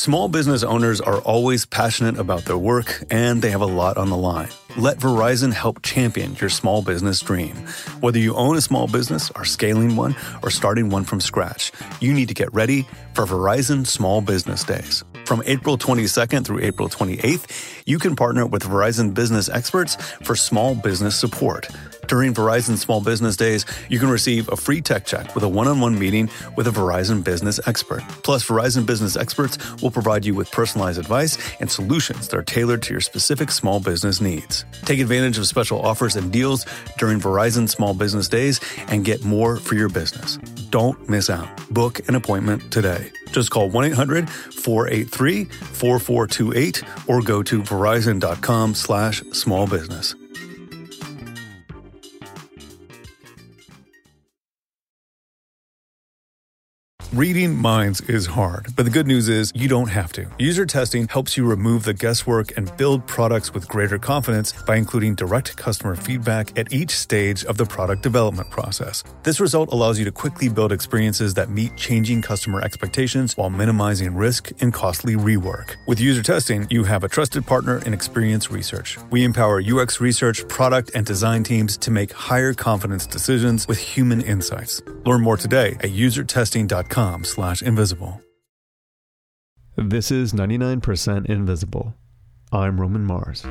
Small business owners are always passionate about their work, and they have a lot on the line. Let Verizon help champion your small business dream. Whether you own a small business, are scaling one, or starting one from scratch, you need to get ready for Verizon Small Business Days. From April 22nd through April 28th, you can partner with Verizon business experts for small business support. During Verizon Small Business Days, you can receive a free tech check with a one-on-one meeting with a Verizon business expert. Plus, Verizon business experts will provide you with personalized advice and solutions that are tailored to your specific small business needs. Take advantage of special offers and deals during Verizon Small Business Days and get more for your business. Don't miss out. Book an appointment today. Just call 1-800-483-4428 or go to verizon.com/smallbusiness. Reading minds is hard, but the good news is you don't have to. User testing helps you remove the guesswork and build products with greater confidence by including direct customer feedback at each stage of the product development process. This result allows you to quickly build experiences that meet changing customer expectations while minimizing risk and costly rework. With user testing, you have a trusted partner in Experience Research. We empower UX research, product, and design teams to make higher confidence decisions with human insights. Learn more today at usertesting.com/invisible. This is 99% Invisible. I'm Roman Mars.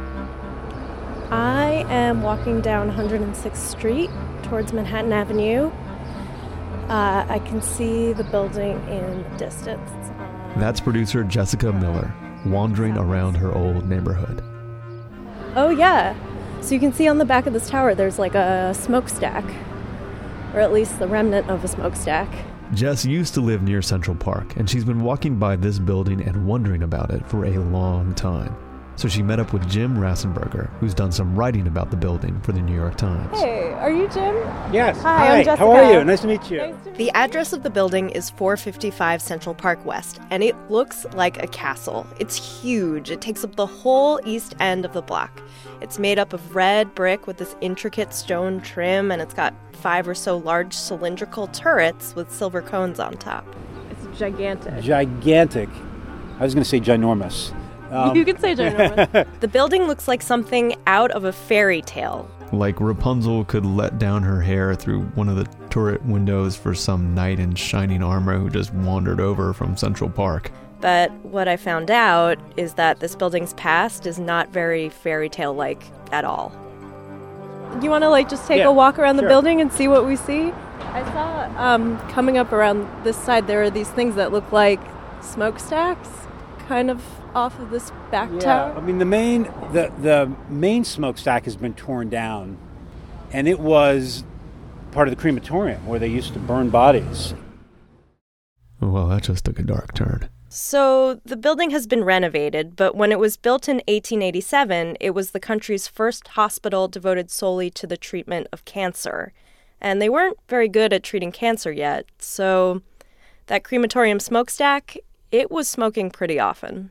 I am walking down 106th Street towards Manhattan Avenue. I can see the building in the distance. That's producer Jessica Miller, wandering around her old neighborhood. Oh yeah, so you can see on the back of this tower there's like a smokestack, or at least the remnant of a smokestack. Jess used to live near Central Park, and she's been walking by this building and wondering about it for a long time. So she met up with Jim Rassenberger, who's done some writing about the building for the New York Times. Hey, are you Jim? Yes. Hi, I'm Jessica. How are you? Nice to meet you. The address of the building is 455 Central Park West, and it looks like a castle. It's huge. It takes up the whole east end of the block. It's made up of red brick with this intricate stone trim, and it's got 5 or so large cylindrical turrets with silver cones on top. It's gigantic. Gigantic. I was going to say ginormous. You can say ginormous. The building looks like something out of a fairy tale. Like Rapunzel could let down her hair through one of the turret windows for some knight in shining armor who just wandered over from Central Park. But what I found out is that this building's past is not very fairy tale-like at all. You want to just take a walk around the building and see what we see? I saw coming up around this side there are these things that look like smokestacks, kind of off of this back tower. I mean the main smokestack has been torn down, and it was part of the crematorium where they used to burn bodies. Well, that just took a dark turn. So the building has been renovated, but when it was built in 1887, it was the country's first hospital devoted solely to the treatment of cancer. And they weren't very good at treating cancer yet, so that crematorium smokestack, it was smoking pretty often.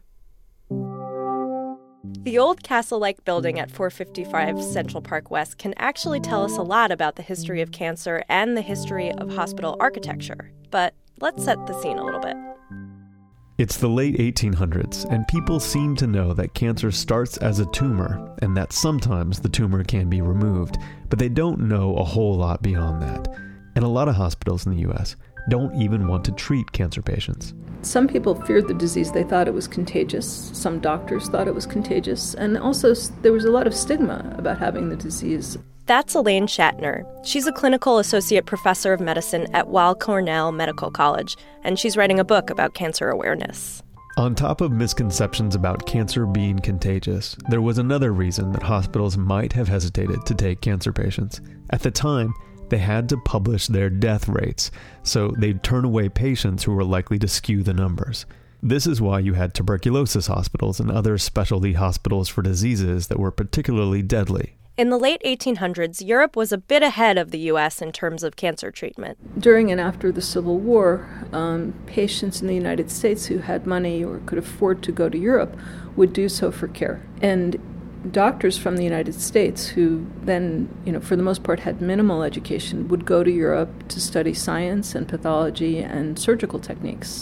The old castle-like building at 455 Central Park West can actually tell us a lot about the history of cancer and the history of hospital architecture. But let's set the scene a little bit. It's the late 1800s, and people seem to know that cancer starts as a tumor, and that sometimes the tumor can be removed, but they don't know a whole lot beyond that. And a lot of hospitals in the U.S. don't even want to treat cancer patients. Some people feared the disease. They thought it was contagious. Some doctors thought it was contagious. And also, there was a lot of stigma about having the disease. That's Elaine Shatner. She's a clinical associate professor of medicine at Weill Cornell Medical College, and she's writing a book about cancer awareness. On top of misconceptions about cancer being contagious, there was another reason that hospitals might have hesitated to take cancer patients. At the time, they had to publish their death rates, so they'd turn away patients who were likely to skew the numbers. This is why you had tuberculosis hospitals and other specialty hospitals for diseases that were particularly deadly. In the late 1800s, Europe was a bit ahead of the U.S. in terms of cancer treatment. During and after the Civil War, patients in the United States who had money or could afford to go to Europe would do so for care. And doctors from the United States who then, for the most part had minimal education would go to Europe to study science and pathology and surgical techniques.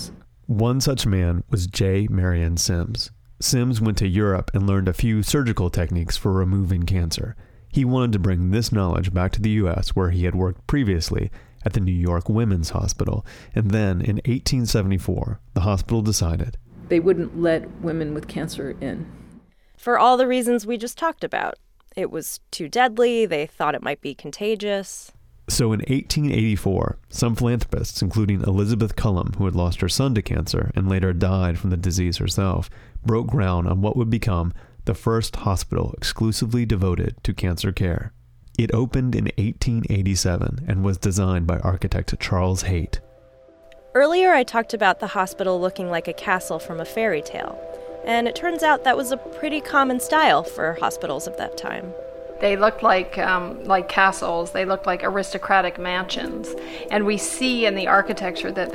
One such man was J. Marion Sims. Sims went to Europe and learned a few surgical techniques for removing cancer. He wanted to bring this knowledge back to the U.S., where he had worked previously at the New York Women's Hospital. And then in 1874, the hospital decided they wouldn't let women with cancer in. For all the reasons we just talked about. It was too deadly, they thought it might be contagious. So in 1884, some philanthropists, including Elizabeth Cullum, who had lost her son to cancer and later died from the disease herself, broke ground on what would become the first hospital exclusively devoted to cancer care. It opened in 1887 and was designed by architect Charles Haight. Earlier I talked about the hospital looking like a castle from a fairy tale, and it turns out that was a pretty common style for hospitals of that time. They looked like castles. They looked like aristocratic mansions, and we see in the architecture that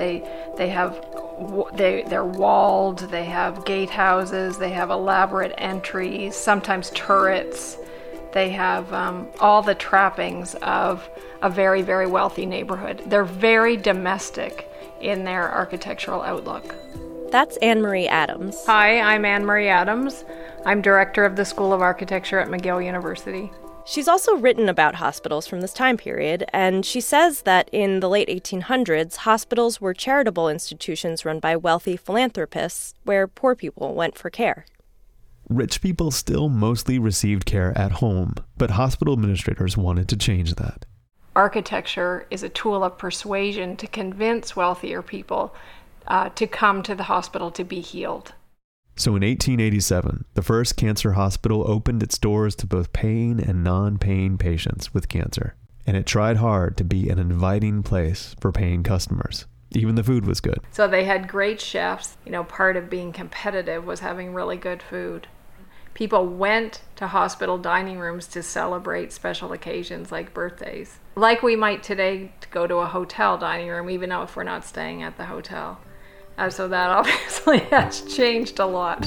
they're walled. They have gatehouses. They have elaborate entries, sometimes turrets. They have all the trappings of a very, very wealthy neighborhood. They're very domestic in their architectural outlook. That's Anne-Marie Adams. Hi, I'm Anne-Marie Adams. I'm director of the School of Architecture at McGill University. She's also written about hospitals from this time period, and she says that in the late 1800s, hospitals were charitable institutions run by wealthy philanthropists where poor people went for care. Rich people still mostly received care at home, but hospital administrators wanted to change that. Architecture is a tool of persuasion to convince wealthier people to come to the hospital to be healed. So in 1887, the first cancer hospital opened its doors to both paying and non-paying patients with cancer. And it tried hard to be an inviting place for paying customers. Even the food was good. So they had great chefs. Part of being competitive was having really good food. People went to hospital dining rooms to celebrate special occasions like birthdays. Like we might today go to a hotel dining room, even though if we're not staying at the hotel. So that obviously has changed a lot.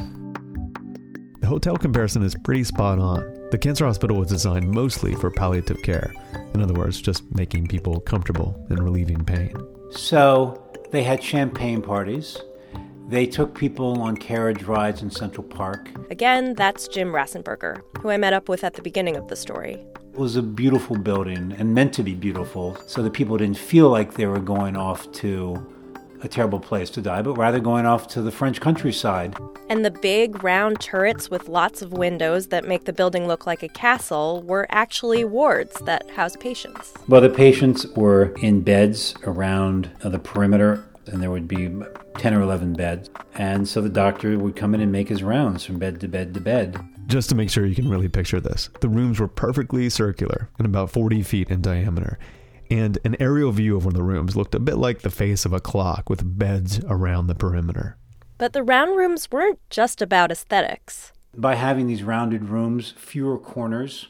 The hotel comparison is pretty spot on. The cancer hospital was designed mostly for palliative care. In other words, just making people comfortable and relieving pain. So they had champagne parties. They took people on carriage rides in Central Park. Again, that's Jim Rassenberger, who I met up with at the beginning of the story. It was a beautiful building and meant to be beautiful, so that people didn't feel like they were going off to a terrible place to die, but rather going off to the French countryside. And the big round turrets with lots of windows that make the building look like a castle were actually wards that housed patients. Well, the patients were in beds around the perimeter, and there would be 10 or 11 beds. And so the doctor would come in and make his rounds from bed to bed to bed. Just to make sure you can really picture this, the rooms were perfectly circular and about 40 feet in diameter. And an aerial view of one of the rooms looked a bit like the face of a clock with beds around the perimeter. But the round rooms weren't just about aesthetics. By having these rounded rooms, fewer corners,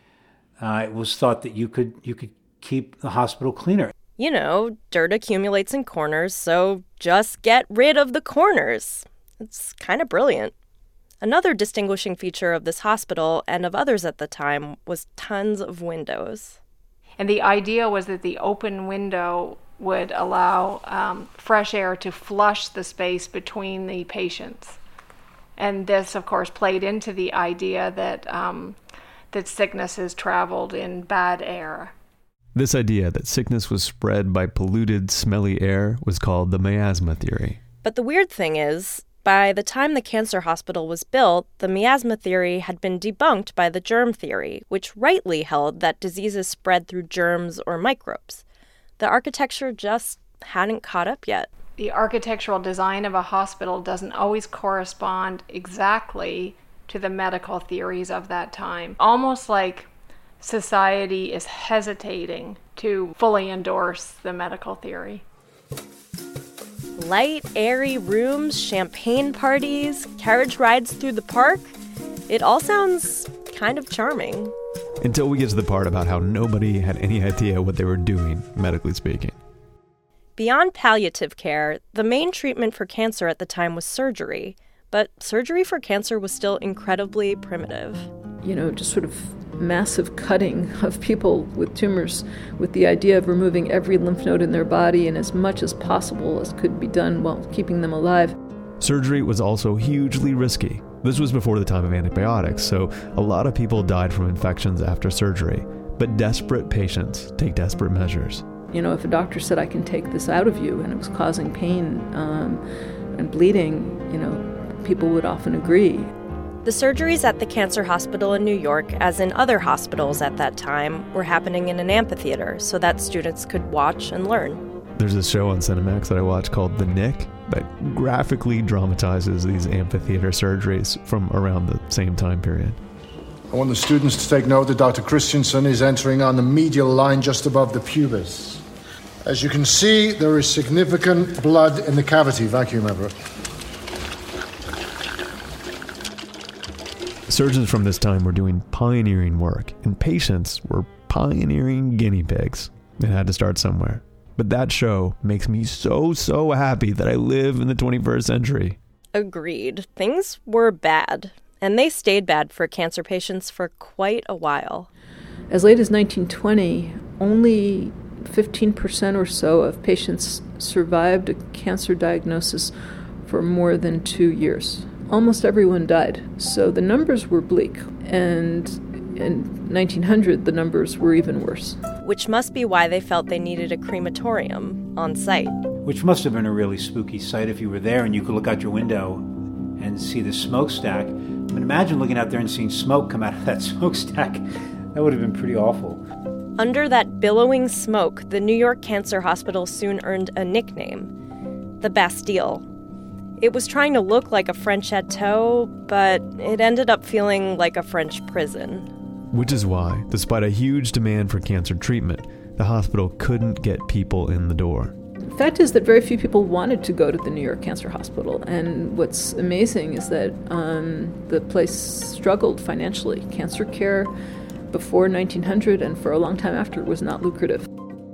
it was thought that you could keep the hospital cleaner. Dirt accumulates in corners, so just get rid of the corners. It's kind of brilliant. Another distinguishing feature of this hospital and of others at the time was tons of windows. And the idea was that the open window would allow fresh air to flush the space between the patients. And this, of course, played into the idea that sicknesses traveled in bad air. This idea that sickness was spread by polluted, smelly air was called the miasma theory. But the weird thing is, by the time the cancer hospital was built, the miasma theory had been debunked by the germ theory, which rightly held that diseases spread through germs or microbes. The architecture just hadn't caught up yet. The architectural design of a hospital doesn't always correspond exactly to the medical theories of that time. Almost like society is hesitating to fully endorse the medical theory. Light, airy rooms, champagne parties, carriage rides through the park. It all sounds kind of charming. Until we get to the part about how nobody had any idea what they were doing, medically speaking. Beyond palliative care, the main treatment for cancer at the time was surgery. But surgery for cancer was still incredibly primitive. Just sort of massive cutting of people with tumors with the idea of removing every lymph node in their body and as much as possible as could be done while keeping them alive. Surgery was also hugely risky. This was before the time of antibiotics, so a lot of people died from infections after surgery. But desperate patients take desperate measures. You know, if a doctor said, I can take this out of you, and it was causing pain and bleeding, you know, people would often agree. The surgeries at the Cancer Hospital in New York, as in other hospitals at that time, were happening in an amphitheater so that students could watch and learn. There's a show on Cinemax that I watch called The Nick that graphically dramatizes these amphitheater surgeries from around the same time period. I want the students to take note that Dr. Christensen is entering on the medial line just above the pubis. As you can see, there is significant blood in the cavity. Vacuum, Everett. Surgeons from this time were doing pioneering work, and patients were pioneering guinea pigs. It had to start somewhere. But that show makes me so happy that I live in the 21st century. Agreed. Things were bad, and they stayed bad for cancer patients for quite a while. As late as 1920, only 15% or so of patients survived a cancer diagnosis for more than 2 years. Almost everyone died, so the numbers were bleak, and in 1900 the numbers were even worse. Which must be why they felt they needed a crematorium on site. Which must have been a really spooky sight if you were there and you could look out your window and see the smokestack. I mean, imagine looking out there and seeing smoke come out of that smokestack. That would have been pretty awful. Under that billowing smoke, the New York Cancer Hospital soon earned a nickname, the Bastille. It was trying to look like a French chateau, but it ended up feeling like a French prison. Which is why, despite a huge demand for cancer treatment, the hospital couldn't get people in the door. The fact is that very few people wanted to go to the New York Cancer Hospital, and what's amazing is that the place struggled financially. Cancer care before 1900 and for a long time after was not lucrative.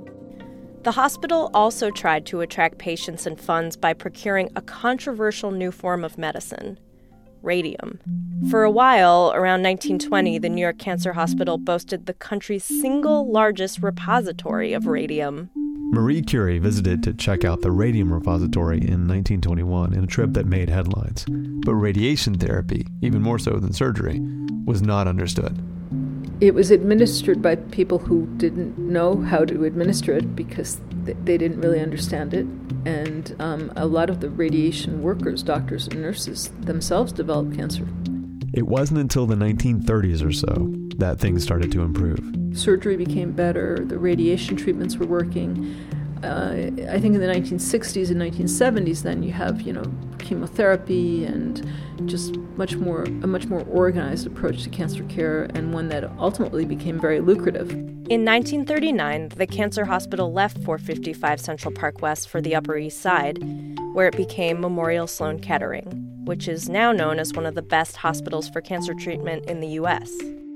The hospital also tried to attract patients and funds by procuring a controversial new form of medicine, radium. For a while, around 1920, the New York Cancer Hospital boasted the country's single largest repository of radium. Marie Curie visited to check out the radium repository in 1921 in a trip that made headlines. But radiation therapy, even more so than surgery, was not understood. It was administered by people who didn't know how to administer it because they didn't really understand it. And a lot of the radiation workers, doctors and nurses, themselves developed cancer. It wasn't until the 1930s or so that things started to improve. Surgery became better, the radiation treatments were working. I think in the 1960s and 1970s, then you have, chemotherapy and just a much more organized approach to cancer care, and one that ultimately became very lucrative. In 1939, the Cancer Hospital left 455 Central Park West for the Upper East Side, where it became Memorial Sloan Kettering, which is now known as one of the best hospitals for cancer treatment in the U.S.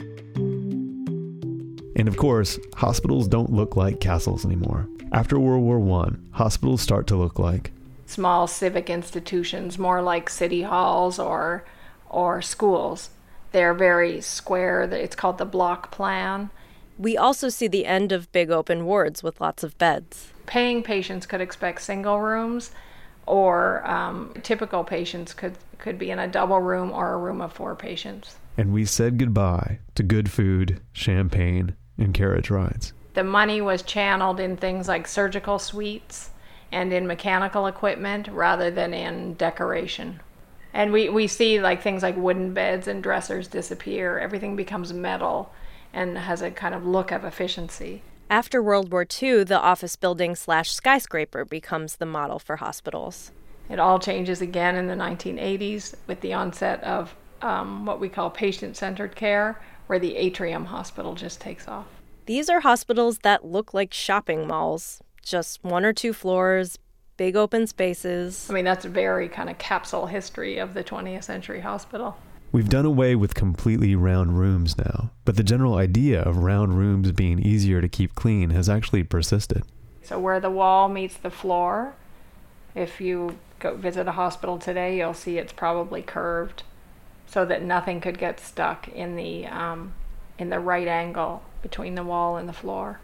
And of course, hospitals don't look like castles anymore. After World War I, hospitals start to look like small civic institutions, more like city halls or schools. They're very square. It's called the block plan. We also see the end of big open wards with lots of beds. Paying patients could expect single rooms, or typical patients could be in a double room or a room of 4 patients. And we said goodbye to good food, champagne, and carriage rides. The money was channeled in things like surgical suites and in mechanical equipment rather than in decoration. And we see things like wooden beds and dressers disappear. Everything becomes metal and has a kind of look of efficiency. After World War II, the office building / skyscraper becomes the model for hospitals. It all changes again in the 1980s with the onset of what we call patient-centered care, where the Atrium Hospital just takes off. These are hospitals that look like shopping malls, just 1 or 2 floors, big open spaces. I mean, that's a very kind of capsule history of the 20th century hospital. We've done away with completely round rooms now, but the general idea of round rooms being easier to keep clean has actually persisted. So where the wall meets the floor, if you go visit a hospital today, you'll see it's probably curved so that nothing could get stuck in the in the right angle between the wall and the floor.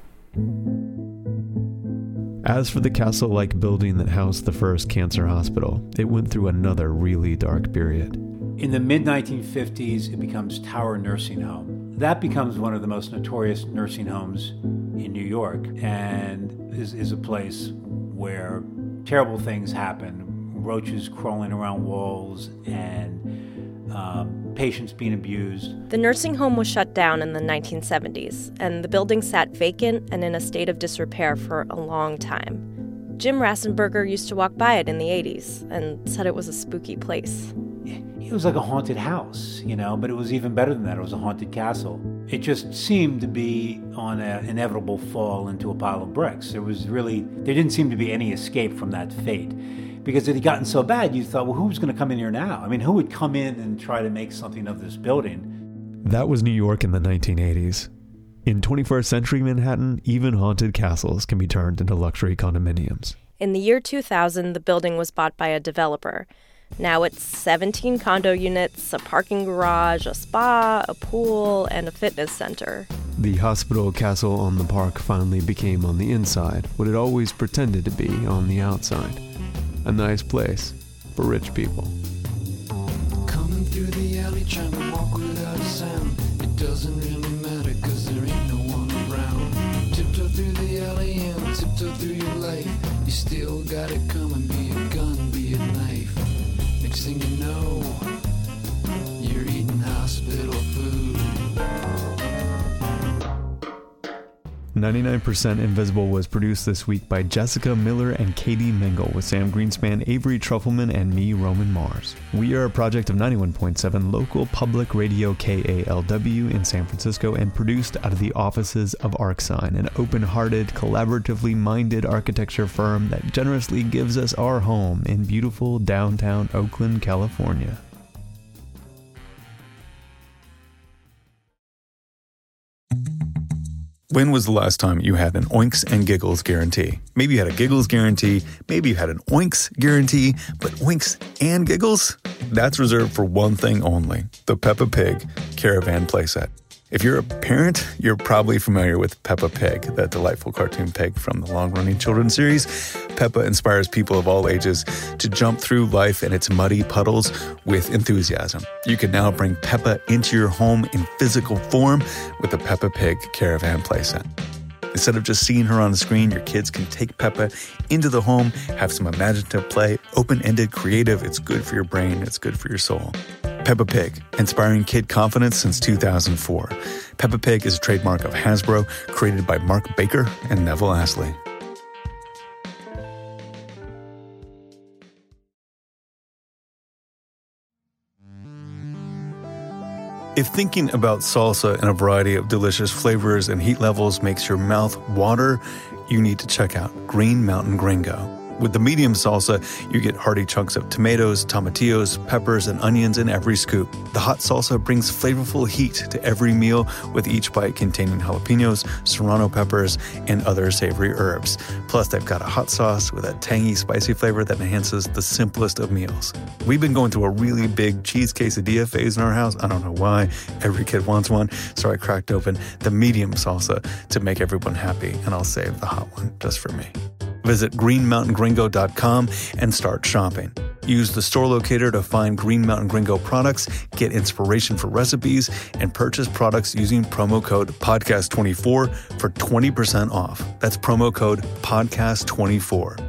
As for the castle-like building that housed the first cancer hospital, it went through another really dark period. In the mid-1950s, it becomes Tower Nursing Home. That becomes one of the most notorious nursing homes in New York, and is a place where terrible things happen. Roaches crawling around walls and patients being abused. The nursing home was shut down in the 1970s, and the building sat vacant and in a state of disrepair for a long time. Jim Rassenberger used to walk by it in the 80s and said it was a spooky place. It was like a haunted house, but it was even better than that. It was a haunted castle. It just seemed to be on an inevitable fall into a pile of bricks. There didn't seem to be any escape from that fate. Because it had gotten so bad, you thought, well, who's going to come in here now? I mean, who would come in and try to make something of this building? That was New York in the 1980s. In 21st century Manhattan, even haunted castles can be turned into luxury condominiums. In the year 2000, the building was bought by a developer. Now it's 17 condo units, a parking garage, a spa, a pool, and a fitness center. The hospital castle on the park finally became on the inside what it always pretended to be on the outside. A nice place for rich people. Coming through the alley trying to walk without a sound. It doesn't really matter cause there ain't no one around. Tiptoe through the alley and tiptoe through your life. You still got it coming, be it gun, be it knife. Next thing you know, you're eating hospital food. 99% Invisible was produced this week by Jessica Miller and Katie Mingle with Sam Greenspan, Avery Trufelman, and me, Roman Mars. We are a project of 91.7 local public radio KALW in San Francisco and produced out of the offices of ArcSign, an open-hearted, collaboratively minded architecture firm that generously gives us our home in beautiful downtown Oakland, California. When was the last time you had an Oinks and Giggles guarantee? Maybe you had a Giggles guarantee, maybe you had an Oinks guarantee, but Oinks and Giggles? That's reserved for one thing only, the Peppa Pig Caravan Playset. If you're a parent, you're probably familiar with Peppa Pig, that delightful cartoon pig from the long-running children's series. Peppa inspires people of all ages to jump through life and its muddy puddles with enthusiasm. You can now bring Peppa into your home in physical form with the Peppa Pig Caravan Playset. Instead of just seeing her on the screen, your kids can take Peppa into the home, have some imaginative play, open-ended, creative. It's good for your brain. It's good for your soul. Peppa Pig, inspiring kid confidence since 2004. Peppa Pig is a trademark of Hasbro, created by Mark Baker and Neville Astley. If thinking about salsa in a variety of delicious flavors and heat levels makes your mouth water, you need to check out Green Mountain Gringo. With the medium salsa, you get hearty chunks of tomatoes, tomatillos, peppers, and onions in every scoop. The hot salsa brings flavorful heat to every meal, with each bite containing jalapenos, serrano peppers, and other savory herbs. Plus, they've got a hot sauce with a tangy, spicy flavor that enhances the simplest of meals. We've been going through a really big cheese quesadilla phase in our house. I don't know why. Every kid wants one, so I cracked open the medium salsa to make everyone happy, and I'll save the hot one just for me. Visit greenmountaingringo.com and start shopping. Use the store locator to find Green Mountain Gringo products, get inspiration for recipes, and purchase products using promo code PODCAST24 for 20% off. That's promo code PODCAST24.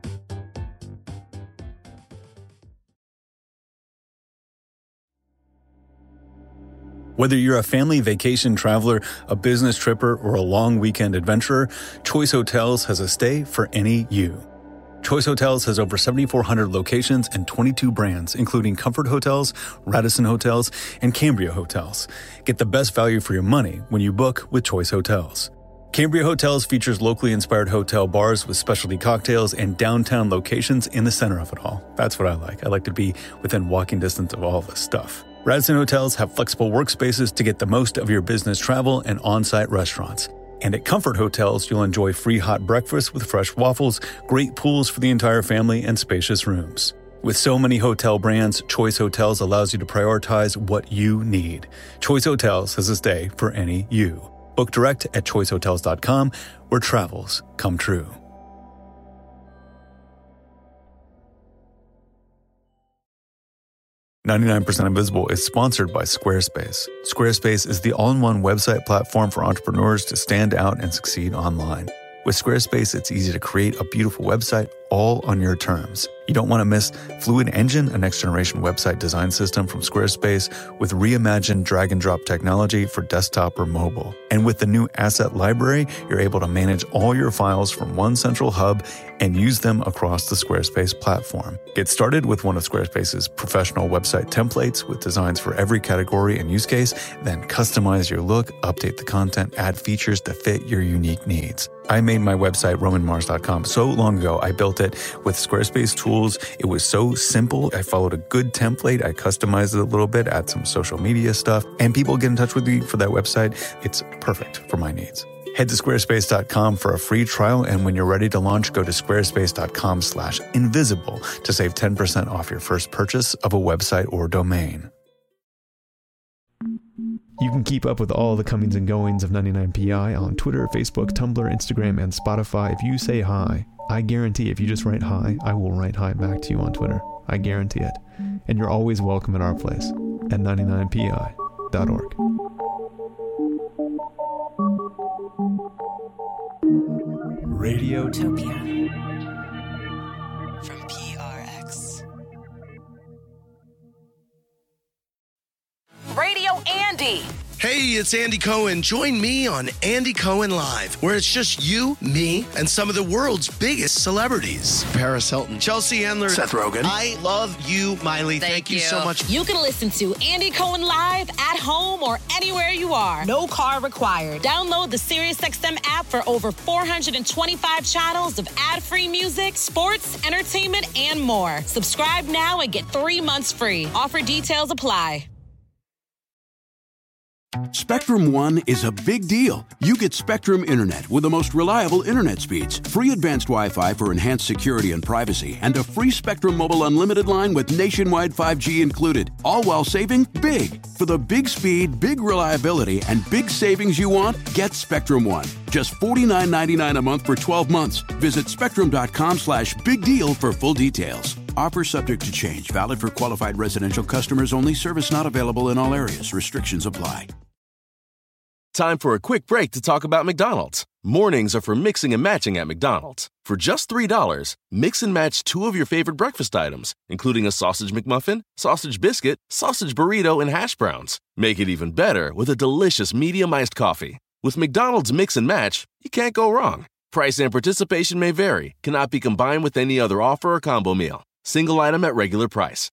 Whether you're a family vacation traveler, a business tripper, or a long weekend adventurer, Choice Hotels has a stay for any you. Choice Hotels has over 7,400 locations and 22 brands, including Comfort Hotels, Radisson Hotels, and Cambria Hotels. Get the best value for your money when you book with Choice Hotels. Cambria Hotels features locally inspired hotel bars with specialty cocktails and downtown locations in the center of it all. That's what I like. I like to be within walking distance of all this stuff. Radisson Hotels have flexible workspaces to get the most of your business travel and on-site restaurants. And at Comfort Hotels, you'll enjoy free hot breakfast with fresh waffles, great pools for the entire family, and spacious rooms. With so many hotel brands, Choice Hotels allows you to prioritize what you need. Choice Hotels has a stay for any you. Book direct at choicehotels.com, where travels come true. "99% Invisible is sponsored by Squarespace. Squarespace is the all-in-one website platform for entrepreneurs to stand out and succeed online. With Squarespace, it's easy to create a beautiful website all on your terms. You don't want to miss Fluid Engine, a next-generation website design system from Squarespace with reimagined drag-and-drop technology for desktop or mobile. And with the new Asset Library, you're able to manage all your files from one central hub and use them across the Squarespace platform. Get started with one of Squarespace's professional website templates with designs for every category and use case, then customize your look, update the content, add features to fit your unique needs. I made my website, RomanMars.com, so long ago. I built it with Squarespace tools. It was so simple. I followed a good template. I customized it a little bit, add some social media stuff, and people get in touch with me for that website. It's perfect for my needs. Head to squarespace.com for a free trial, and when you're ready to launch, go to squarespace.com/invisible to save 10% off your first purchase of a website or domain. You can keep up with all the comings and goings of 99PI on Twitter, Facebook, Tumblr, Instagram, and Spotify. If you say hi, I guarantee if you just write hi, I will write hi back to you on Twitter. I guarantee it. And you're always welcome at our place at 99pi.org. Radiotopia from PRX. Radio Andy. Hey, it's Andy Cohen. Join me on Andy Cohen Live, where it's just you, me, and some of the world's biggest celebrities. Paris Hilton, Chelsea Handler, Seth Rogen. I love you, Miley. Thank you so much. You can listen to Andy Cohen Live at home or anywhere you are. No car required. Download the SiriusXM app for over 425 channels of ad-free music, sports, entertainment, and more. Subscribe now and get 3 months free. Offer details apply. Spectrum One is a big deal. You get Spectrum Internet with the most reliable internet speeds, free advanced Wi-Fi for enhanced security and privacy, and a free Spectrum Mobile Unlimited line with nationwide 5G included, all while saving big. For the big speed, big reliability, and big savings you want, get Spectrum One. Just $49.99 a month for 12 months. Visit spectrum.com/big deal for full details. Offer subject to change. Valid for qualified residential customers only. Service not available in all areas. Restrictions apply. Time for a quick break to talk about McDonald's. Mornings are for mixing and matching at McDonald's. For just $3, mix and match 2 of your favorite breakfast items, including a sausage McMuffin, sausage biscuit, sausage burrito, and hash browns. Make it even better with a delicious medium iced coffee. With McDonald's Mix and Match, you can't go wrong. Price and participation may vary. Cannot be combined with any other offer or combo meal. Single item at regular price.